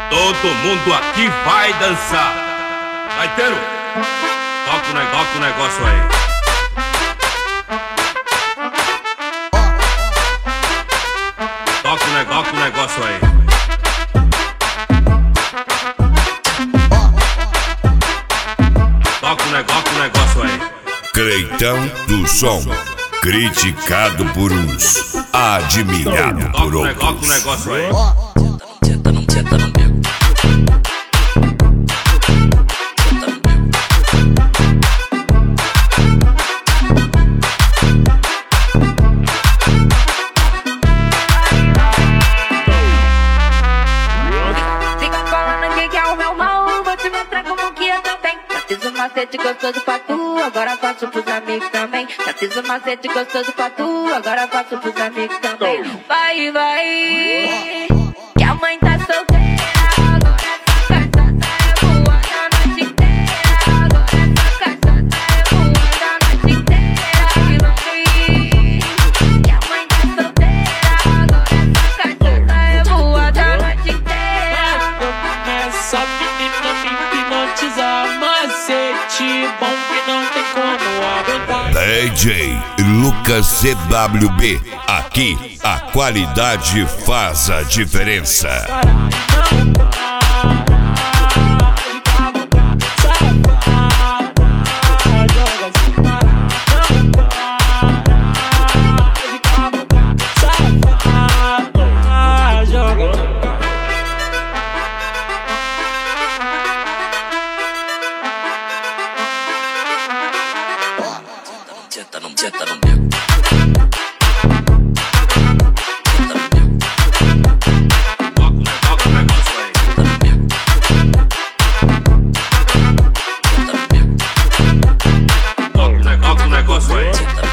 Todo mundo aqui vai dançar. Gaiteiro, toca o negócio aí. Toca o negócio aí. Toca o negócio aí. Cleitão do Som, criticado por uns, admirado por outros. Toca o negócio aí. Senta no meu. Fica falando que é o meu mal, vou te mostrar como que eu também. Já fiz um macete gostoso pra tu, agora faço pros amigos também. Já fiz um macete gostoso pra tu, agora faço pros amigos também. Vai, vai, que a mãe tá solteira. Agora essa casada é boa na noite inteira. Agora essa casada é boa na noite inteira. Vai, que a mãe tá solteira. Agora essa casada é boa na noite inteira. Essa menina me hipnotiza, macete bom que não tem como aguentar. DJ Lucas CWB, aqui a qualidade faz a diferença. Senta no meu. Toca o negócio aí.